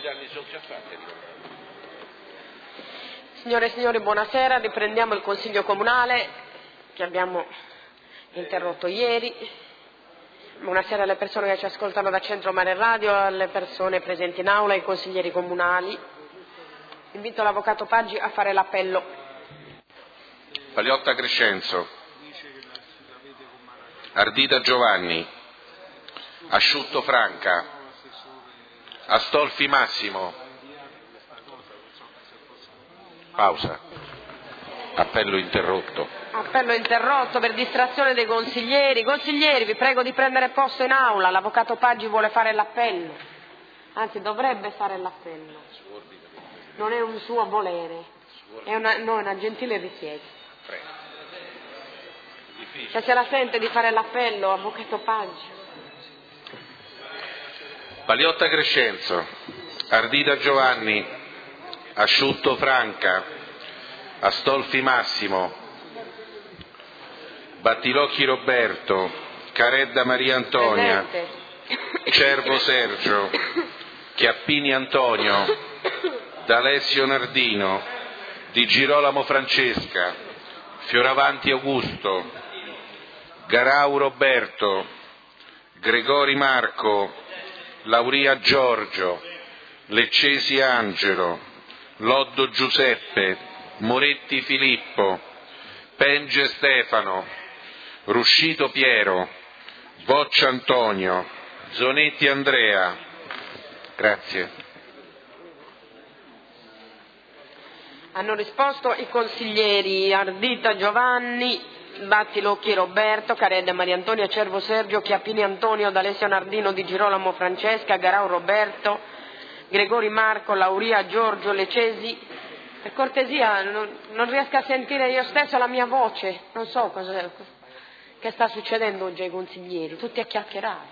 Signore e signori, buonasera. Riprendiamo il Consiglio Comunale che abbiamo interrotto ieri. Buonasera alle persone che ci ascoltano da Centro Mare Radio, alle persone presenti in aula, ai consiglieri comunali. Invito l'Avvocato Paggi a fare l'appello. Paliotta Crescenzo, Ardita Giovanni, Asciutto Franca, Astolfi Massimo. Pausa. Appello interrotto. Appello interrotto per distrazione dei consiglieri. Consiglieri, vi prego di prendere posto in aula. L'Avvocato Paggi vuole fare l'appello. Anzi, dovrebbe fare l'appello. Non è un suo volere. È una gentile richiesta. Cioè, se la sente di fare l'appello, Avvocato Paggi. Paliotta Crescenzo, Ardita Giovanni, Asciutto Franca, Astolfi Massimo, Battilocchi Roberto, Caredda Maria Antonia, Presente. Cervo Sergio, Chiappini Antonio, D'Alessio Nardino, Di Girolamo Francesca, Fioravanti Augusto, Garau Roberto, Gregori Marco, Lauria Giorgio, Leccesi Angelo, Loddo Giuseppe, Moretti Filippo, Penge Stefano, Ruscito Piero, Boccia Antonio, Zonetti Andrea. Grazie. Hanno risposto i consiglieri Ardita Giovanni, Battilocchi Roberto, Caredda Maria Antonia, Cervo Sergio, Chiappini Antonio, D'Alessio Nardino, Di Girolamo Francesca, Garau Roberto, Gregori Marco, Lauria Giorgio, Leccesi. Per cortesia, non riesco a sentire io stesso la mia voce. Non so che sta succedendo oggi ai consiglieri, tutti a chiacchierare.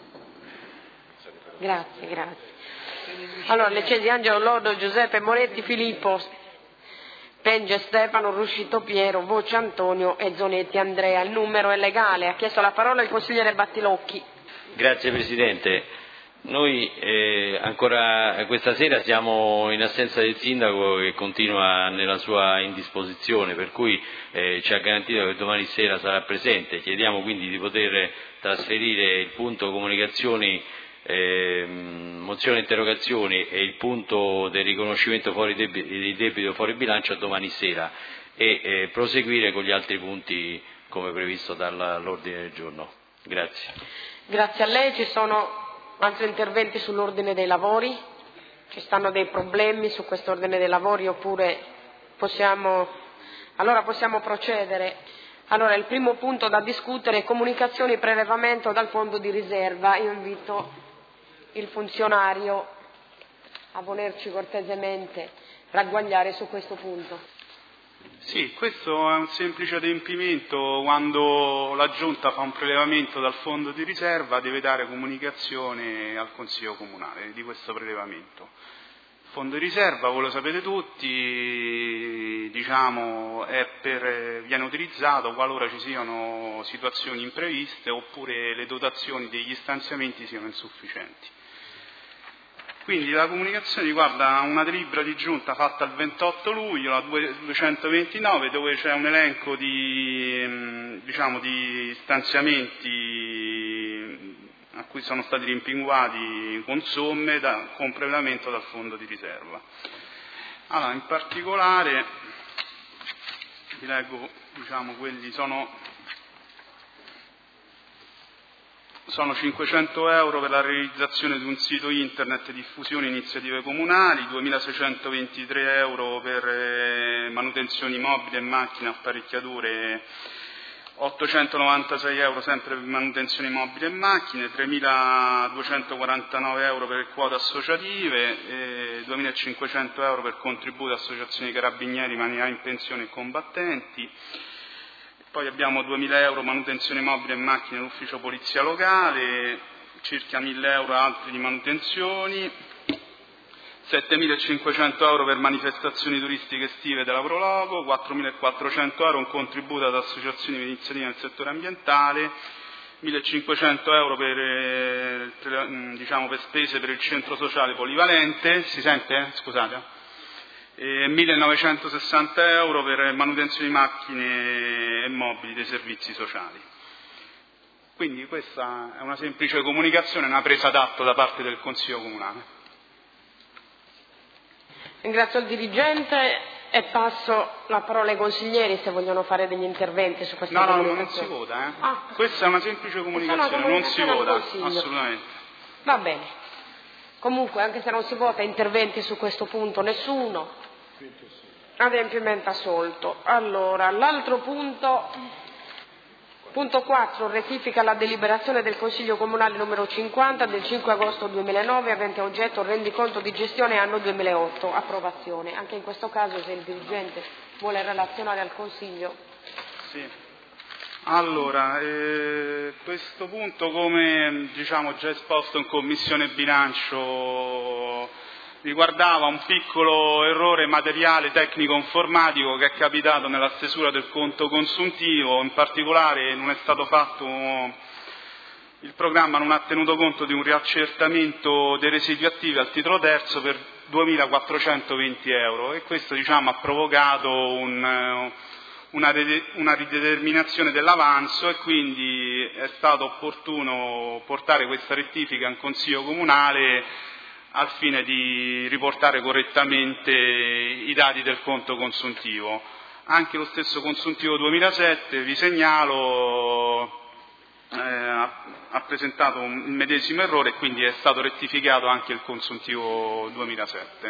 Grazie. Allora, Leccesi Angelo, Loddo Giuseppe, Moretti Filippo, Penge Stefano, Ruscito Piero, Voce Antonio e Zonetti Andrea. Il numero è legale. Ha chiesto la parola il consigliere Battilocchi. Grazie Presidente. Noi ancora questa sera siamo in assenza del Sindaco che continua nella sua indisposizione, per cui ci ha garantito che domani sera sarà presente. Chiediamo quindi di poter trasferire il punto comunicazioni, mozioni e interrogazioni e il punto del riconoscimento di debito fuori bilancio a domani sera e proseguire con gli altri punti come previsto dall'ordine del giorno. Grazie. Grazie a lei. Ci sono altri interventi sull'ordine dei lavori? Ci stanno dei problemi su questo ordine dei lavori oppure possiamo procedere? Allora, il primo punto da discutere è comunicazioni e prelevamento dal fondo di riserva. Io invito il funzionario a volerci cortesemente ragguagliare su questo punto. Sì, questo è un semplice adempimento. Quando la Giunta fa un prelevamento dal fondo di riserva deve dare comunicazione al Consiglio Comunale di questo prelevamento. Il fondo di riserva, voi lo sapete tutti, viene utilizzato qualora ci siano situazioni impreviste oppure le dotazioni degli stanziamenti siano insufficienti. Quindi la comunicazione riguarda una delibera di giunta fatta il 28 luglio, la 229, dove c'è un elenco di stanziamenti a cui sono stati rimpinguati con somme con prelevamento dal fondo di riserva. Allora, in particolare, vi leggo, quelli sono 500 euro per la realizzazione di un sito internet e diffusione iniziative comunali, 2.623 euro per manutenzioni mobili e macchine, apparecchiature, 896 euro sempre per manutenzioni mobili e macchine, 3.249 euro per quote associative, 2.500 euro per contributi associazioni carabinieri, marinai in pensione e combattenti. Poi abbiamo 2.000 euro manutenzione mobili e macchine all'ufficio polizia locale, circa 1.000 euro altri di manutenzioni, 7.500 euro per manifestazioni turistiche estive della Prologo, 4.400 euro un contributo ad associazioni di iniziativa nel settore ambientale, 1.500 euro per spese per il centro sociale polivalente, si sente? Scusate. E 1.960 euro per manutenzione di macchine e mobili dei servizi sociali. Quindi questa è una semplice comunicazione, una presa d'atto da parte del Consiglio Comunale. Ringrazio il dirigente e passo la parola ai consiglieri se vogliono fare degli interventi su questa comunicazione. No, non si vota. Questa è una semplice comunicazione, non si vota, assolutamente. Va bene. Comunque, anche se non si vota, interventi su questo punto nessuno. Adempimento assolto. Allora, l'altro punto... Punto 4. Rettifica la deliberazione del Consiglio Comunale numero 50 del 5 agosto 2009 avente oggetto rendiconto di gestione anno 2008. Approvazione. Anche in questo caso, se il dirigente vuole relazionare al Consiglio. Sì. Allora, questo punto, come già esposto in Commissione Bilancio, riguardava un piccolo errore materiale tecnico-informatico che è capitato nella stesura del conto consuntivo. In particolare non è stato fatto, il programma non ha tenuto conto di un riaccertamento dei residui attivi al titolo terzo per 2.420 euro e questo ha provocato una rideterminazione dell'avanzo e quindi è stato opportuno portare questa rettifica in Consiglio Comunale al fine di riportare correttamente i dati del conto consuntivo. Anche lo stesso consuntivo 2007, vi segnalo, ha presentato il medesimo errore e quindi è stato rettificato anche il consuntivo 2007.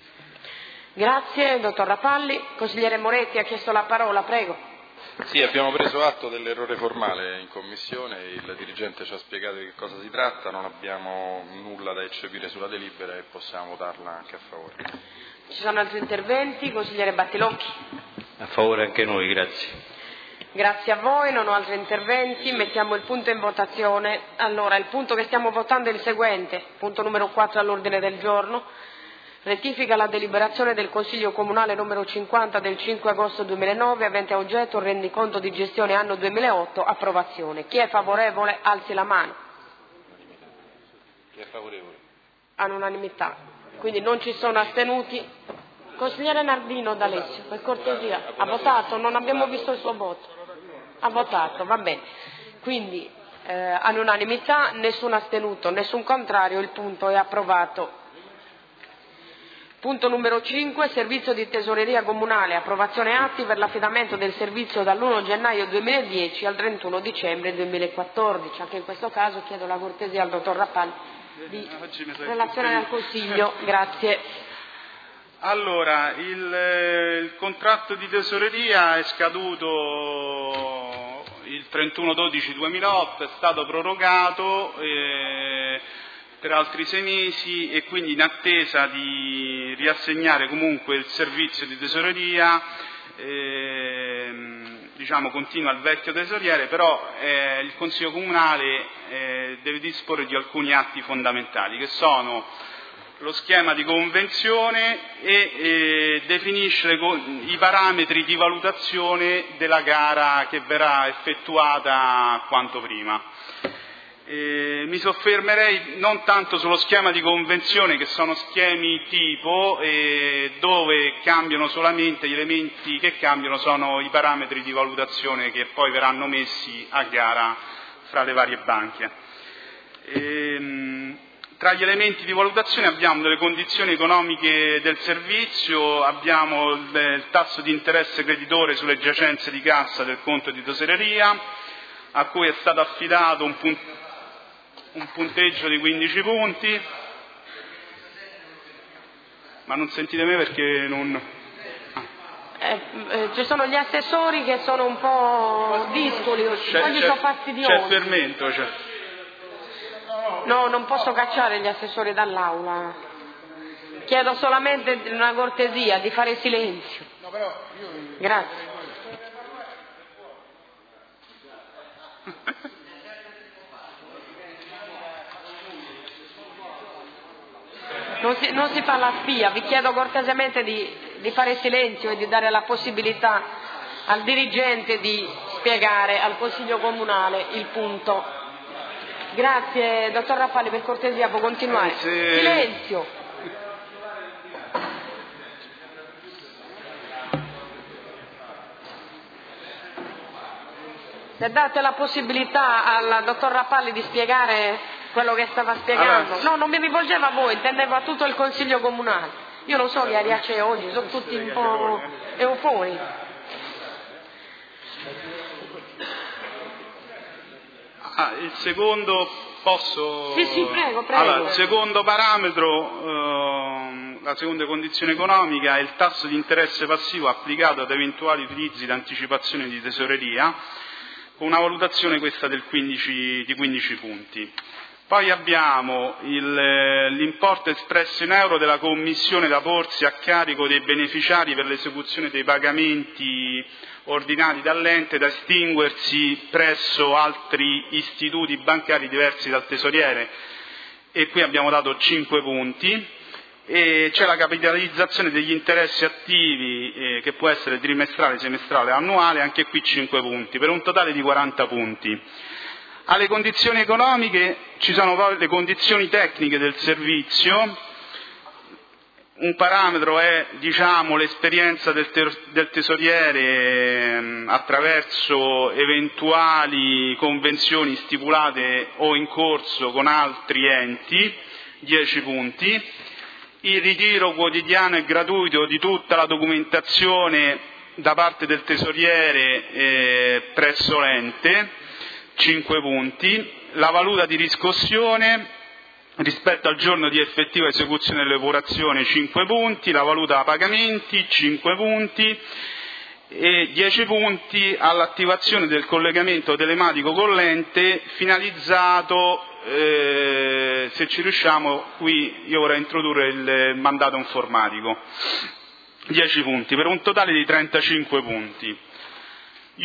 Grazie, dottor Rapalli. Consigliere Moretti ha chiesto la parola, prego. Sì, abbiamo preso atto dell'errore formale in Commissione, il dirigente ci ha spiegato di che cosa si tratta, non abbiamo nulla da eccepire sulla delibera e possiamo votarla anche a favore. Ci sono altri interventi? Consigliere Battilocchi. A favore anche noi, grazie. Grazie a voi, non ho altri interventi, mettiamo il punto in votazione. Allora, il punto che stiamo votando è il seguente, punto numero 4 all'ordine del giorno. Rettifica la deliberazione del Consiglio Comunale numero 50 del 5 agosto 2009 avente a oggetto il rendiconto di gestione anno 2008, approvazione. Chi è favorevole alzi la mano. Chi è favorevole? All'unanimità. Quindi non ci sono astenuti. Consigliere Nardino D'Alessio, per cortesia, ha votato? Non abbiamo visto il suo voto. Ha votato, va bene. Quindi all'unanimità, nessun astenuto, nessun contrario, il punto è approvato. Punto numero 5, servizio di tesoreria comunale, approvazione atti per l'affidamento del servizio dall'1 gennaio 2010 al 31 dicembre 2014. Anche in questo caso chiedo la cortesia al dottor Rappalli di relazionare al Consiglio. Grazie. Allora, il contratto di tesoreria è scaduto il 31/12/2008, è stato prorogato per altri 6 mesi e quindi in attesa di riassegnare comunque il servizio di tesoreria, continua il vecchio tesoriere, però il Consiglio Comunale deve disporre di alcuni atti fondamentali che sono lo schema di convenzione e definisce i parametri di valutazione della gara che verrà effettuata quanto prima. Mi soffermerei non tanto sullo schema di convenzione, che sono schemi tipo dove cambiano solamente gli elementi che cambiano sono i parametri di valutazione che poi verranno messi a gara fra le varie banche. Tra gli elementi di valutazione abbiamo delle condizioni economiche del servizio, abbiamo il tasso di interesse creditore sulle giacenze di cassa del conto di tesoreria, a cui è stato affidato un punteggio di 15 punti, ma non sentite me perché non... Ci sono gli assessori che sono un po' discoli, oggi sono fastidiosi. C'è fermento, c'è. No, non posso cacciare gli assessori dall'aula. Chiedo solamente una cortesia di fare silenzio. Grazie. Non si fa la spia, vi chiedo cortesemente di fare silenzio e di dare la possibilità al dirigente di spiegare al Consiglio Comunale il punto. Grazie, dottor Rappalli, per cortesia può continuare. Silenzio. Se date la possibilità al dottor Rappalli di spiegare quello che stava spiegando. No, non mi rivolgeva a voi, intendevo a tutto il Consiglio Comunale. Io non so che aria c'è oggi, sono tutti un po' euforici. Il secondo, posso? Sì, prego. Allora, il secondo parametro, la seconda condizione economica, è il tasso di interesse passivo applicato ad eventuali utilizzi di anticipazione di tesoreria, con una valutazione questa di 15 punti. Poi abbiamo l'importo espresso in euro della commissione da porsi a carico dei beneficiari per l'esecuzione dei pagamenti ordinati dall'ente da estinguersi presso altri istituti bancari diversi dal tesoriere, e qui abbiamo dato 5 punti. E c'è la capitalizzazione degli interessi attivi che può essere trimestrale, semestrale, annuale, anche qui 5 punti, per un totale di 40 punti. Alle condizioni economiche ci sono poi le condizioni tecniche del servizio. Un parametro è, l'esperienza del tesoriere attraverso eventuali convenzioni stipulate o in corso con altri enti, 10 punti. Il ritiro quotidiano e gratuito di tutta la documentazione da parte del tesoriere presso l'ente, 5 punti. La valuta di riscossione rispetto al giorno di effettiva esecuzione delle operazioni, 5 punti. La valuta a pagamenti, 5 punti. E 10 punti all'attivazione del collegamento telematico con l'ente finalizzato, se ci riusciamo, qui io vorrei introdurre il mandato informatico, 10 punti, per un totale di 35 punti. Gli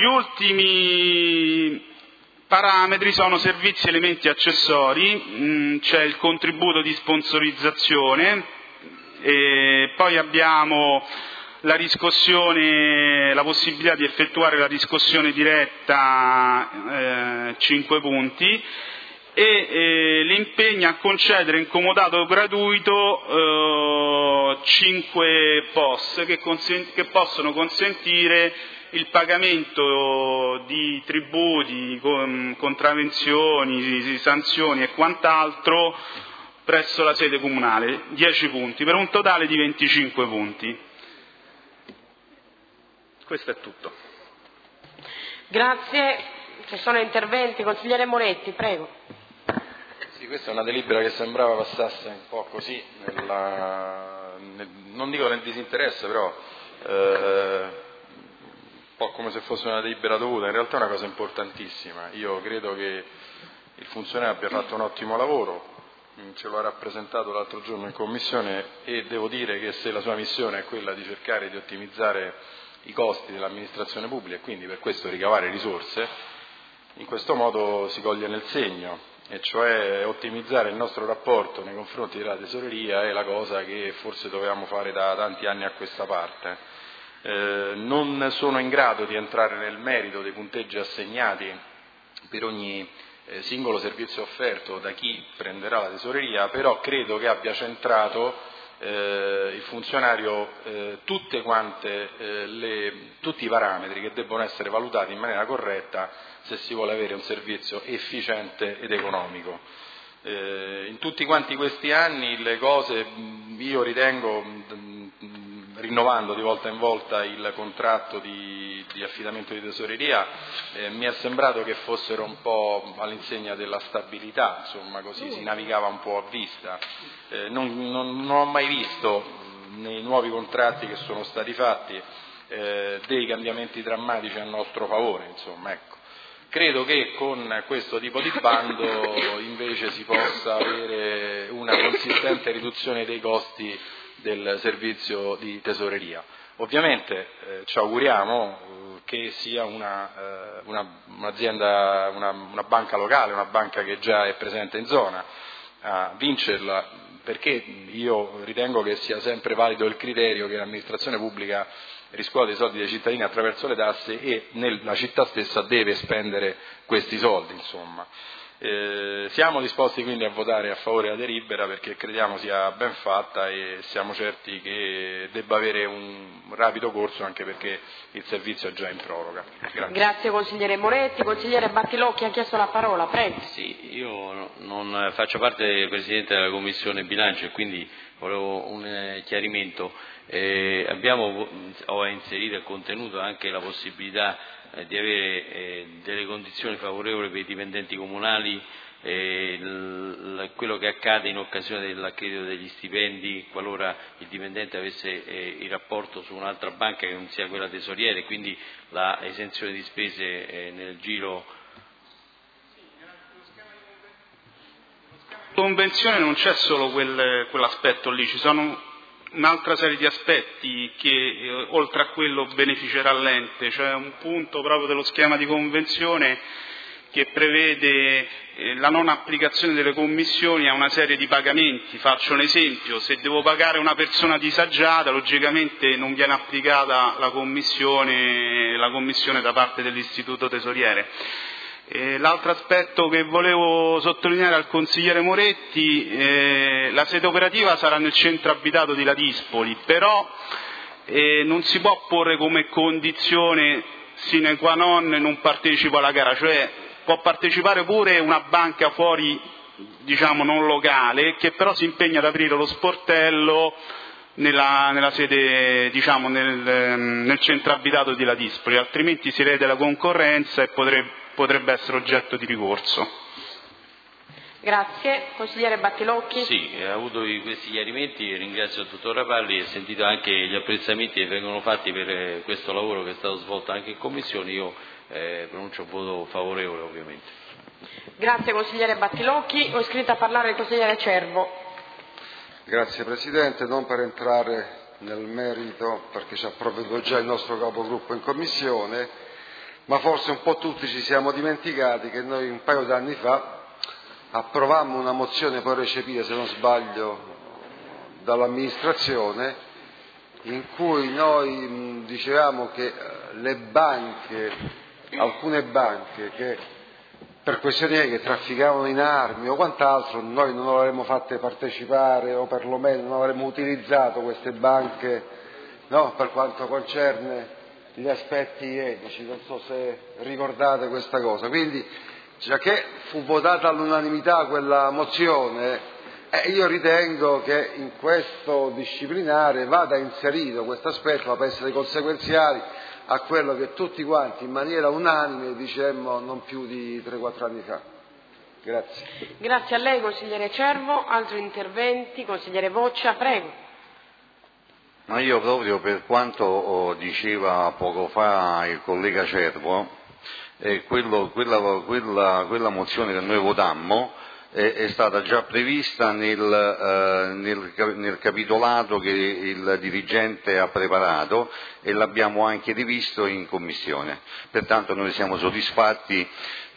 ultimi parametri sono servizi e elementi accessori, c'è il contributo di sponsorizzazione, e poi abbiamo la riscossione, la possibilità di effettuare la riscossione diretta, 5 punti, e l'impegno a concedere in comodato gratuito 5 POS che possono consentire il pagamento di tributi, contravvenzioni, sanzioni e quant'altro presso la sede comunale, 10 punti, per un totale di 25 punti. Questo è tutto. Grazie. Ci sono interventi. Consigliere Moretti, prego. Sì, questa è una delibera che sembrava passasse un po' così, non dico nel disinteresse, però un po' come se fosse una delibera dovuta. In realtà è una cosa importantissima. Io credo che il funzionario abbia fatto un ottimo lavoro, ce lo ha rappresentato l'altro giorno in commissione, e devo dire che se la sua missione è quella di cercare di ottimizzare i costi dell'amministrazione pubblica e quindi per questo ricavare risorse, in questo modo si coglie nel segno, e cioè ottimizzare il nostro rapporto nei confronti della tesoreria è la cosa che forse dovevamo fare da tanti anni a questa parte. Non sono in grado di entrare nel merito dei punteggi assegnati per ogni singolo servizio offerto da chi prenderà la tesoreria, però credo che abbia centrato il funzionario tutti i parametri che debbono essere valutati in maniera corretta se si vuole avere un servizio efficiente ed economico. In tutti quanti questi anni le cose, io ritengo, rinnovando di volta in volta il contratto di affidamento di tesoreria, mi è sembrato che fossero un po' all'insegna della stabilità, insomma, così si navigava un po' a vista. Non ho mai visto nei nuovi contratti che sono stati fatti dei cambiamenti drammatici a nostro favore, insomma, ecco. Credo che con questo tipo di bando invece si possa avere una consistente riduzione dei costi del servizio di tesoreria. Ovviamente ci auguriamo che sia un'azienda, una banca locale, una banca che già è presente in zona, a vincerla perché io ritengo che sia sempre valido il criterio che l'amministrazione pubblica riscuote i soldi dei cittadini attraverso le tasse e la città stessa deve spendere questi soldi, insomma. Siamo disposti quindi a votare a favore della delibera perché crediamo sia ben fatta e siamo certi che debba avere un rapido corso, anche perché il servizio è già in proroga. Grazie consigliere Moretti. Consigliere Battilocchi ha chiesto la parola, prego. Sì, io non faccio parte, Presidente, della Commissione Bilancio e quindi volevo un chiarimento. Ho inserito e contenuto anche la possibilità di avere delle condizioni favorevoli per i dipendenti comunali, quello che accade in occasione dell'accredito degli stipendi qualora il dipendente avesse il rapporto su un'altra banca che non sia quella tesoriera, e quindi la esenzione di spese nel giro. Convenzione non c'è solo quell'aspetto lì, ci sono un'altra serie di aspetti che oltre a quello beneficerà l'ente. C'è un punto proprio dello schema di convenzione che prevede la non applicazione delle commissioni a una serie di pagamenti. Faccio un esempio: se devo pagare una persona disagiata, logicamente non viene applicata la commissione da parte dell'istituto tesoriere. L'altro aspetto che volevo sottolineare al consigliere Moretti: la sede operativa sarà nel centro abitato di Ladispoli, però non si può porre come condizione sine qua non non partecipo alla gara, cioè può partecipare pure una banca fuori, diciamo non locale, che però si impegna ad aprire lo sportello nella sede, diciamo nel centro abitato di Ladispoli, altrimenti si lede la concorrenza e potrebbe essere oggetto di ricorso. Grazie. Consigliere Battilocchi. Sì, ha avuto questi chiarimenti, ringrazio il dottor Rapalli e sentito anche gli apprezzamenti che vengono fatti per questo lavoro che è stato svolto anche in commissione. Io pronuncio un voto favorevole, ovviamente. Grazie consigliere Battilocchi. Ho iscritto a parlare il consigliere Cervo. Grazie Presidente, non per entrare nel merito perché ci ha provveduto già il nostro capogruppo in commissione, ma forse un po' tutti ci siamo dimenticati che noi un paio d'anni fa approvammo una mozione poi recepita, se non sbaglio, dall'amministrazione, in cui noi dicevamo che le banche, alcune banche che per questioni che trafficavano in armi o quant'altro, noi non avremmo fatte partecipare o perlomeno non avremmo utilizzato queste banche, no, per quanto concerne gli aspetti etici, non so se ricordate questa cosa. Quindi, già che fu votata all'unanimità quella mozione, io ritengo che in questo disciplinare vada inserito questo aspetto, ma per essere conseguenziali a quello che tutti quanti in maniera unanime dicemmo non più di 3-4 anni fa. Grazie. Grazie a lei consigliere Cervo. Altri interventi? Consigliere Voccia, prego. Ma io proprio per quanto diceva poco fa il collega Cervo, quella mozione che noi votammo è stata già prevista nel capitolato che il dirigente ha preparato e l'abbiamo anche rivisto in commissione. Pertanto noi siamo soddisfatti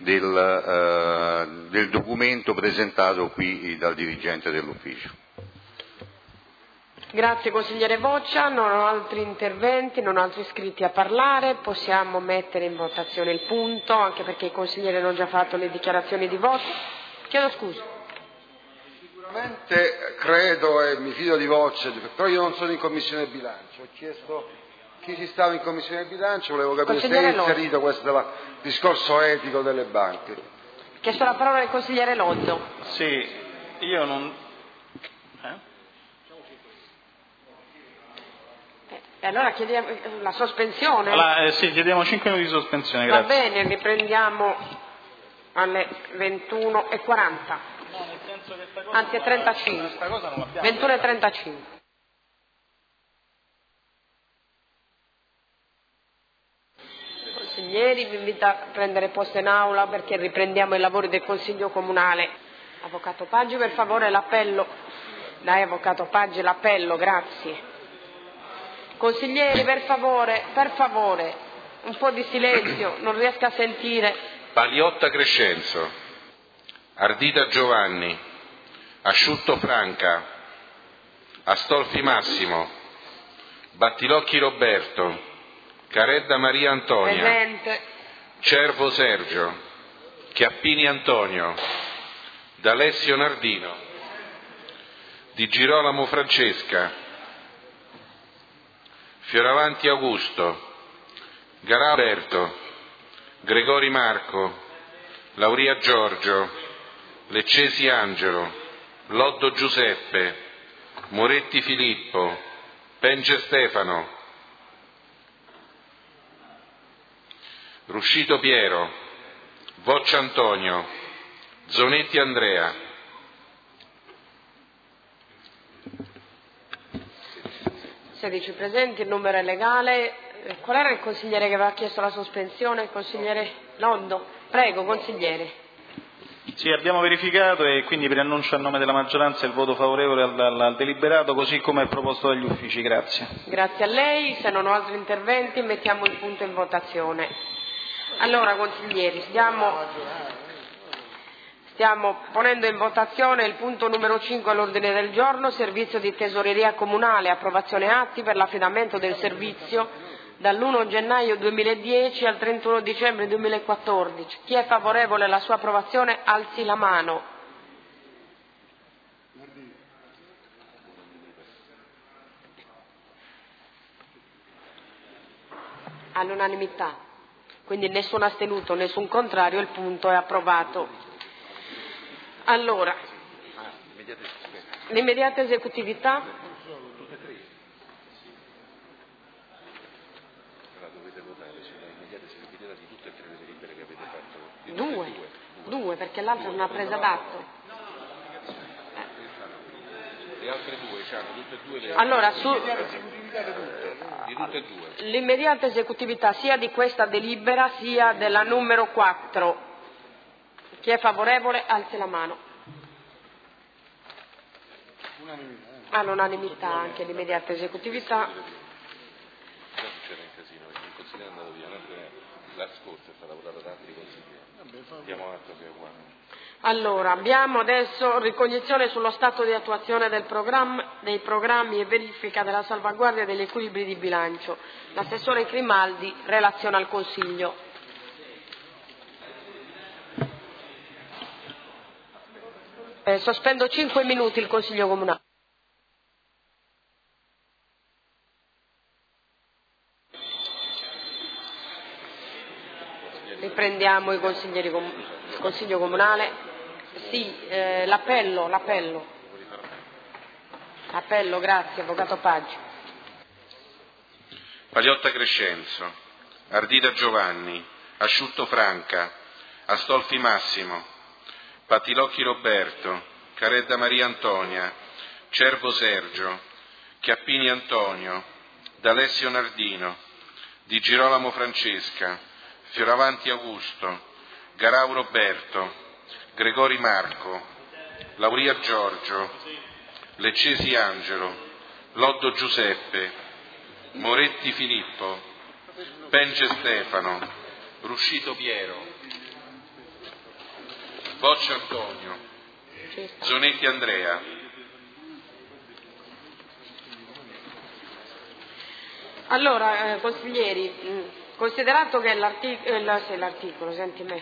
del documento presentato qui dal dirigente dell'ufficio. Grazie consigliere Voccia, non ho altri interventi, non ho altri iscritti a parlare, possiamo mettere in votazione il punto, anche perché i consiglieri hanno già fatto le dichiarazioni di voto. Chiedo scusa. Sicuramente credo e mi fido di Voccia, però io non sono in commissione bilancio, ho chiesto chi ci stava in commissione bilancio, volevo capire se è inserito questo discorso etico delle banche. Chiesto la parola del consigliere Lozzo. Sì, io non... E allora chiediamo la sospensione? Allora, sì, chiediamo 5 minuti di sospensione, grazie. Va bene, riprendiamo alle 21:40. No, nel senso che sta cosa anzi è 35. Questa cosa non l'abbiamo. 21:35. Consiglieri, vi invito a prendere posto in aula perché riprendiamo i lavori del Consiglio Comunale. Avvocato Paggi, per favore l'appello. Dai, Avvocato Paggi, l'appello, grazie. Consiglieri, per favore, un po' di silenzio, non riesco a sentire. Paliotta Crescenzo, Ardita Giovanni, Asciutto Franca, Astolfi Massimo, Battilocchi Roberto, Caredda Maria Antonia, Presente. Cervo Sergio, Chiappini Antonio, D'Alessio Nardino, Di Girolamo Francesca, Fioravanti Augusto, Garà Alberto, Gregori Marco, Lauria Giorgio, Leccesi Angelo, Loddo Giuseppe, Moretti Filippo, Penge Stefano, Ruscito Piero, Voccia Antonio, Zonetti Andrea. 16 presenti, il numero è legale. Qual era il consigliere che aveva chiesto la sospensione? Il consigliere Loddo. Prego, consigliere. Sì, abbiamo verificato e quindi preannuncio a nome della maggioranza il voto favorevole al deliberato così come è proposto dagli uffici. Grazie. Grazie a lei. Se non ho altri interventi mettiamo il punto in votazione. Allora, consiglieri, stiamo ponendo in votazione il punto numero 5 all'ordine del giorno, servizio di tesoreria comunale, approvazione atti per l'affidamento del servizio dall'1 gennaio 2010 al 31 dicembre 2014. Chi è favorevole alla sua approvazione alzi la mano. All'unanimità. Quindi nessun astenuto, nessun contrario, il punto è approvato. Allora, l'immediata esecutività. Due, perché l'altra non ha preso d'atto. Le altre due hanno tutte e due le... Allora, di tutte e due. L'immediata esecutività sia di questa delibera sia della numero 4. Chi è favorevole alzi la mano. All'unanimità anche l'immediata esecutività. Già succede un casino, perché il consigliere è andato via, la scorsa è stata votata da altri consiglieri. Diamo atto che è uguale. Allora, abbiamo adesso ricognizione sullo stato di attuazione dei programmi e verifica della salvaguardia degli equilibri di bilancio. L'assessore Grimaldi relaziona al Consiglio. Sospendo 5 minuti il Consiglio Comunale. Riprendiamo il Consiglio Comunale. Sì, l'appello, grazie, Avvocato Paggi. Pagliotta Crescenzo, Ardita Giovanni, Asciutto Franca, Astolfi Massimo, Battilocchi Roberto, Caredda Maria Antonia, Cervo Sergio, Chiappini Antonio, D'Alessio Nardino, Di Girolamo Francesca, Fioravanti Augusto, Garau Roberto, Gregori Marco, Lauria Giorgio, Leccesi Angelo, Loddo Giuseppe, Moretti Filippo, Penge Stefano, Ruscito Piero, Voccia Antonio, Zonetti Andrea. Allora, consiglieri, considerato che l'articolo, senti me,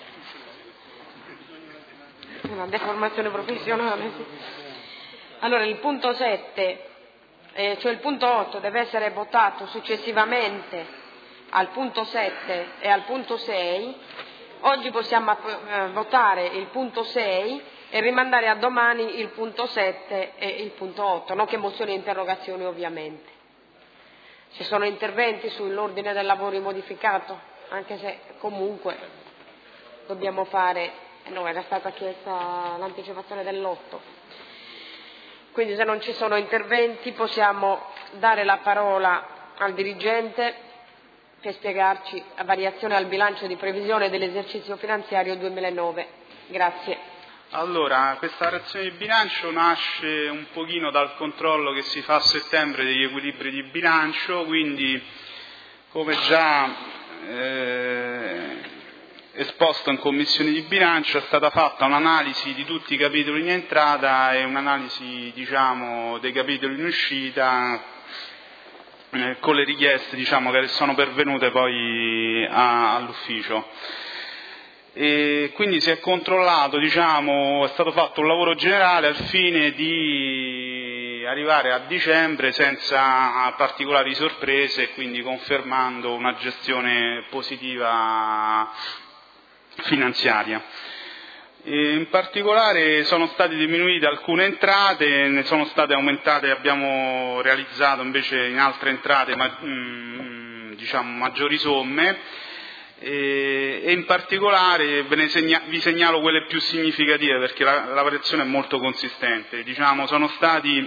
una deformazione professionale, sì. Allora il punto 7, cioè il punto 8 deve essere votato successivamente al punto 7 e al punto 6, oggi possiamo votare il punto 6 e rimandare a domani il punto 7 e il punto 8, non che mozioni e interrogazioni ovviamente. Ci sono interventi sull'ordine dei lavori modificato, anche se comunque dobbiamo fare, no, era stata chiesta l'anticipazione dell'8. Quindi se non ci sono interventi possiamo dare la parola al dirigente per spiegarci la variazione al bilancio di previsione dell'esercizio finanziario 2009. Grazie. Allora, questa variazione di bilancio nasce un pochino dal controllo che si fa a settembre degli equilibri di bilancio, quindi come già esposto in commissione di bilancio, è stata fatta un'analisi di tutti i capitoli in entrata e un'analisi, diciamo, dei capitoli in uscita, con le richieste, diciamo, che sono pervenute poi all'ufficio. E quindi si è controllato, diciamo, è stato fatto un lavoro generale al fine di arrivare a dicembre senza particolari sorprese e quindi confermando una gestione positiva finanziaria. E in particolare sono state diminuite alcune entrate, ne sono state aumentate, abbiamo realizzato invece in altre entrate diciamo maggiori somme. E in particolare vi segnalo quelle più significative perché la variazione è molto consistente. Diciamo, sono stati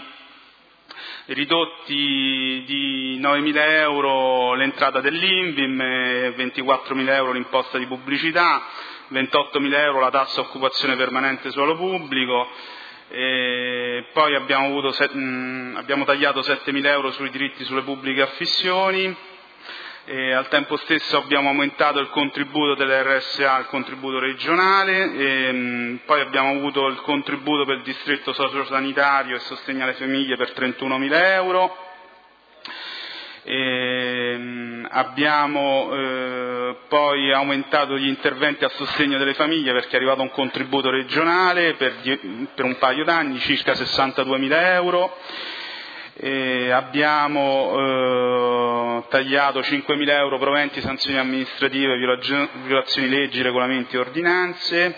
ridotti di 9.000 euro l'entrata dell'INVIM, 24.000 euro l'imposta di pubblicità, 28.000 euro la tassa occupazione permanente suolo pubblico, poi abbiamo tagliato 7.000 euro sui diritti sulle pubbliche affissioni. Al tempo stesso abbiamo aumentato il contributo dell'RSA, il contributo regionale, poi abbiamo avuto il contributo per il distretto sociosanitario e sostegno alle famiglie per 31.000 euro. Abbiamo poi aumentato gli interventi a sostegno delle famiglie perché è arrivato un contributo regionale per un paio d'anni, circa 62.000 euro. Abbiamo tagliato 5.000 euro proventi, sanzioni amministrative, violazioni leggi, regolamenti e ordinanze,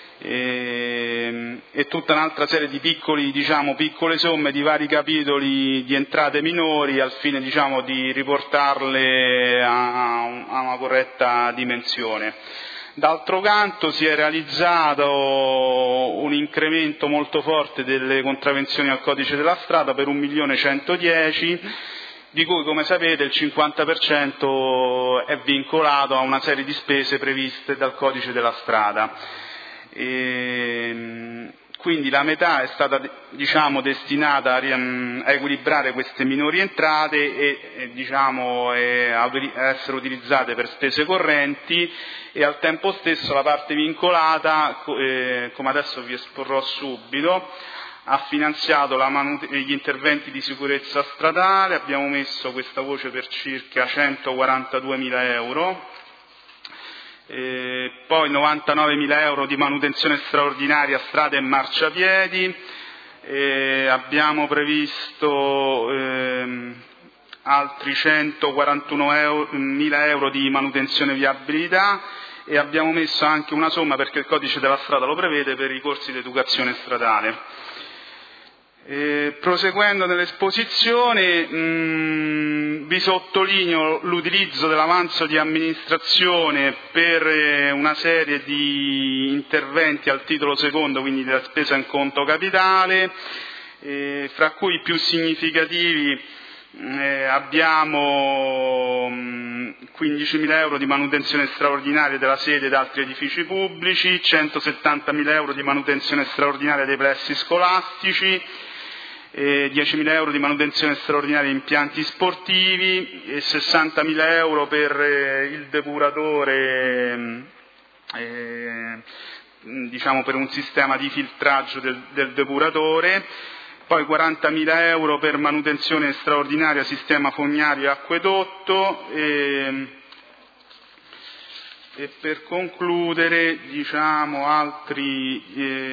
e tutta un'altra serie di piccole somme di vari capitoli di entrate minori al fine, diciamo, di riportarle a una corretta dimensione. D'altro canto si è realizzato un incremento molto forte delle contravvenzioni al codice della strada per 1.110.000, di cui, come sapete, il 50% è vincolato a una serie di spese previste dal codice della strada. Quindi la metà è stata, diciamo, destinata a equilibrare queste minori entrate e a essere utilizzate per spese correnti, e al tempo stesso la parte vincolata, come adesso vi esporrò subito, ha finanziato gli interventi di sicurezza stradale. Abbiamo messo questa voce per circa 142.000 euro. Poi 99.000 euro di manutenzione straordinaria strade e marciapiedi, abbiamo previsto altri 141.000 euro di manutenzione viabilità, e abbiamo messo anche una somma, perché il codice della strada lo prevede, per i corsi di educazione stradale. Proseguendo nell'esposizione, vi sottolineo l'utilizzo dell'avanzo di amministrazione per una serie di interventi al titolo secondo, quindi della spesa in conto capitale, fra cui i più significativi abbiamo 15.000 euro di manutenzione straordinaria della sede ed altri edifici pubblici, 170.000 euro di manutenzione straordinaria dei plessi scolastici, 10.000 euro di manutenzione straordinaria di impianti sportivi e 60.000 euro per il depuratore, diciamo per un sistema di filtraggio del depuratore, poi 40.000 euro per manutenzione straordinaria sistema fognario e acquedotto, e per concludere, diciamo, altri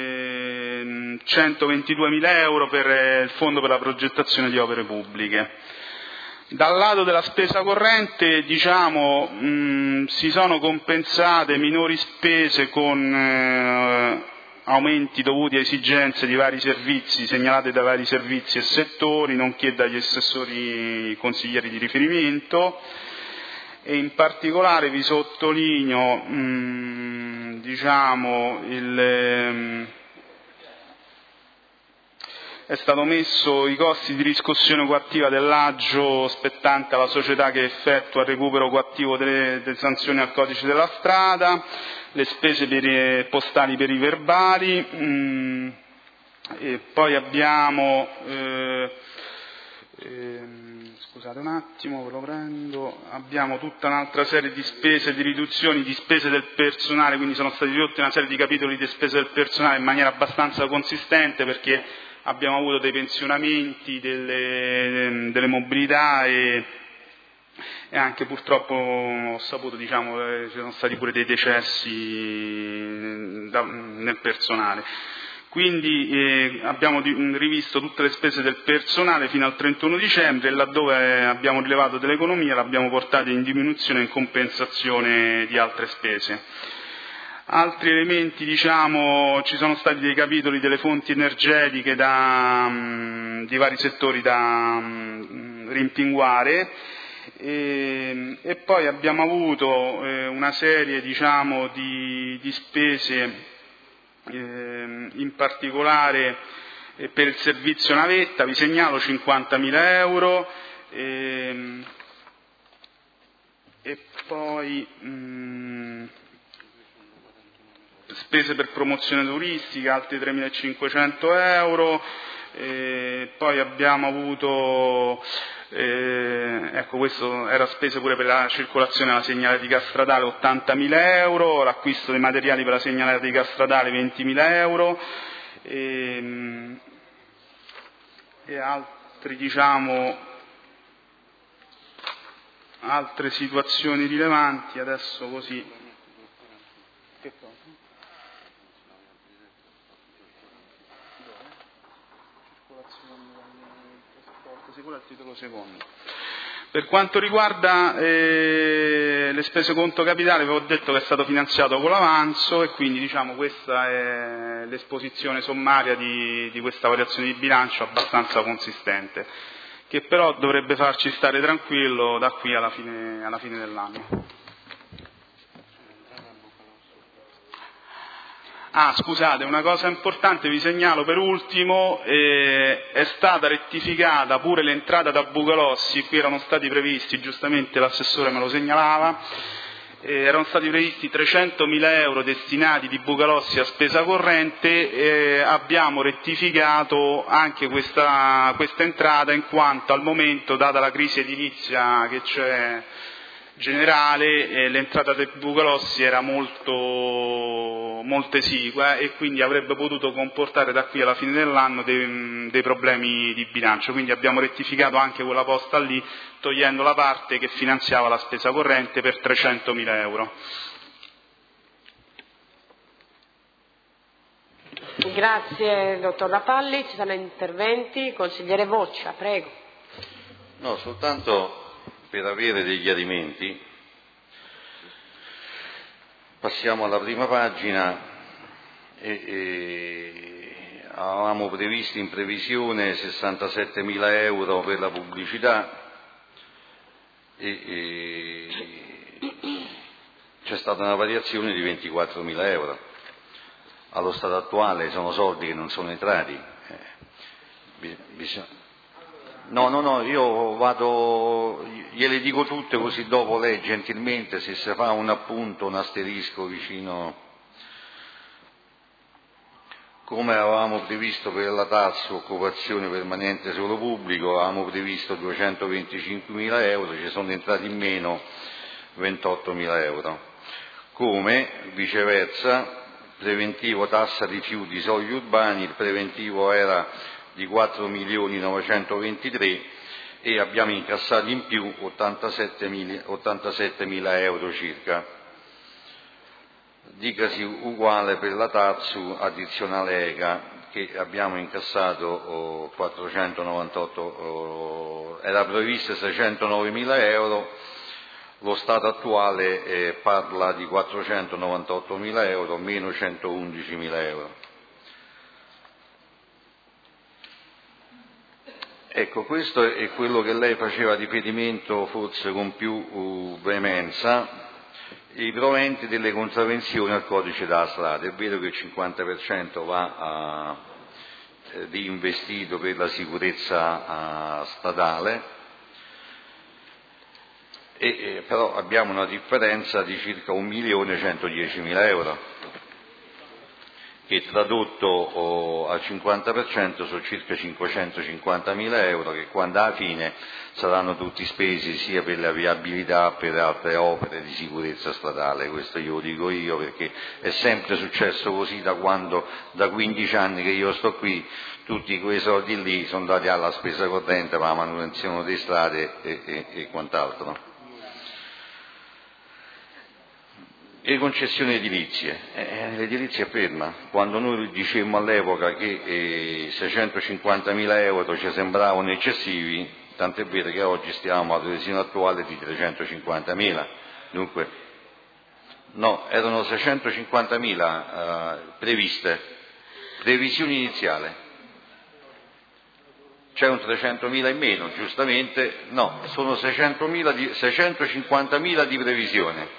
122.000 euro per il fondo per la progettazione di opere pubbliche. Dal lato della spesa corrente, diciamo, si sono compensate minori spese con aumenti dovuti a esigenze di vari servizi, segnalate da vari servizi e settori, nonché dagli assessori consiglieri di riferimento. E in particolare vi sottolineo, diciamo, è stato messo i costi di riscossione coattiva dell'aggio spettante alla società che effettua il recupero coattivo delle sanzioni al codice della strada, le spese postali per i verbali, e poi abbiamo scusate un attimo, ve lo prendo. Abbiamo tutta un'altra serie di spese, di riduzioni di spese del personale, quindi sono stati ridotti una serie di capitoli di spese del personale in maniera abbastanza consistente, perché abbiamo avuto dei pensionamenti, delle mobilità e anche purtroppo ho saputo, ci sono stati pure dei decessi nel personale. Quindi abbiamo rivisto tutte le spese del personale fino al 31 dicembre e laddove abbiamo rilevato delle economie l'abbiamo portate in diminuzione e in compensazione di altre spese. Altri elementi, ci sono stati dei capitoli delle fonti energetiche di vari settori da rimpinguare e poi abbiamo avuto una serie di spese in particolare per il servizio navetta, vi segnalo 50.000 euro e poi spese per promozione turistica, altri 3.500 euro, poi abbiamo avuto questo era spese pure per la circolazione della segnaletica stradale 80.000 euro, l'acquisto dei materiali per la segnaletica stradale 20.000 euro e altri altre situazioni rilevanti adesso così. Che cosa? Al titolo secondo. Per quanto riguarda le spese conto capitale, vi ho detto che è stato finanziato con l'avanzo e quindi questa è l'esposizione sommaria di questa variazione di bilancio abbastanza consistente, che però dovrebbe farci stare tranquillo da qui alla fine dell'anno. Scusate, una cosa importante vi segnalo per ultimo, è stata rettificata pure l'entrata da Bucalossi, qui erano stati previsti, giustamente l'assessore me lo segnalava, erano stati previsti 300.000 euro destinati di Bucalossi a spesa corrente, abbiamo rettificato anche questa entrata in quanto al momento, data la crisi edilizia che c'è generale, l'entrata del Bucalossi era molto esigua e quindi avrebbe potuto comportare da qui alla fine dell'anno dei problemi di bilancio, quindi abbiamo rettificato anche quella posta lì, togliendo la parte che finanziava la spesa corrente per 300.000 euro. Grazie dottor Rapalli, ci sono interventi, consigliere Voccia, prego. No, soltanto per avere dei chiarimenti, passiamo alla prima pagina e avevamo previsto in previsione 67.000 euro per la pubblicità e c'è stata una variazione di 24.000 euro. Allo stato attuale sono soldi che non sono entrati. No, io gliele dico tutte così dopo lei gentilmente se si fa un appunto, un asterisco vicino, come avevamo previsto per la TARSU, occupazione permanente solo pubblico, avevamo previsto 225.000 euro, ci sono entrati in meno 28.000 euro. Come viceversa, preventivo tassa rifiuti sogli urbani, il preventivo era di 4.923.000 e abbiamo incassato in più 87.000 euro circa. Dicasi uguale per la TARSU addizionale EGA, che abbiamo incassato 498, era previsto 609.000 euro, lo stato attuale parla di 498.000 euro meno 111.000 euro. Ecco, questo è quello che lei faceva riferimento forse con più veemenza, i proventi delle contravvenzioni al codice della strada. È vero che il 50% va reinvestito per la sicurezza stradale, però abbiamo una differenza di circa 1.110.000 euro. che tradotto al 50% sono circa 550.000 euro, che quando alla fine saranno tutti spesi sia per la viabilità che per altre opere di sicurezza stradale. Questo io lo dico io perché è sempre successo così da 15 anni che io sto qui, tutti quei soldi lì sono dati alla spesa corrente per la manutenzione delle strade e quant'altro. E concessioni edilizie, l'edilizia è ferma. Quando noi dicemmo all'epoca che 650.000 euro ci sembravano eccessivi, tant'è vero che oggi stiamo alla previsione attuale di 350.000, dunque no, erano 650.000 previste, previsione iniziale, c'è un 300.000 in meno, giustamente, no, sono 650.000 di previsione.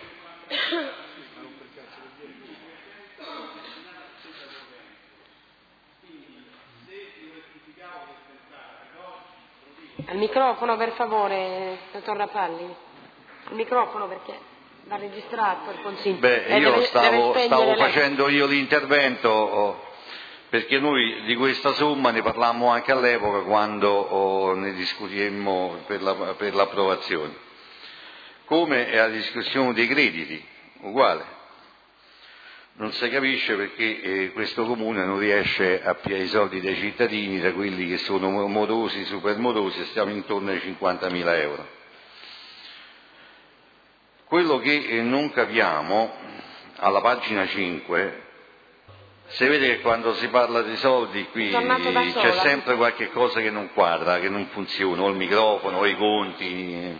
Al microfono per favore, dottor Rapalli. Il microfono perché va registrato il consiglio. Io stavo facendo io l'intervento perché noi di questa somma ne parlammo anche all'epoca quando ne discutemmo per l'approvazione. Come è la discussione dei crediti, uguale. Non si capisce perché questo comune non riesce a pigliare i soldi dai cittadini, da quelli che sono morosi, supermorosi, e stiamo intorno ai 50.000 euro. Quello che non capiamo, alla pagina 5, si vede che quando si parla di soldi qui c'è sempre qualche cosa che non quadra, che non funziona, o il microfono, o i conti.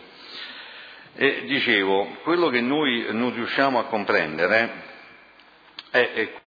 E dicevo, quello che noi non riusciamo a comprendere è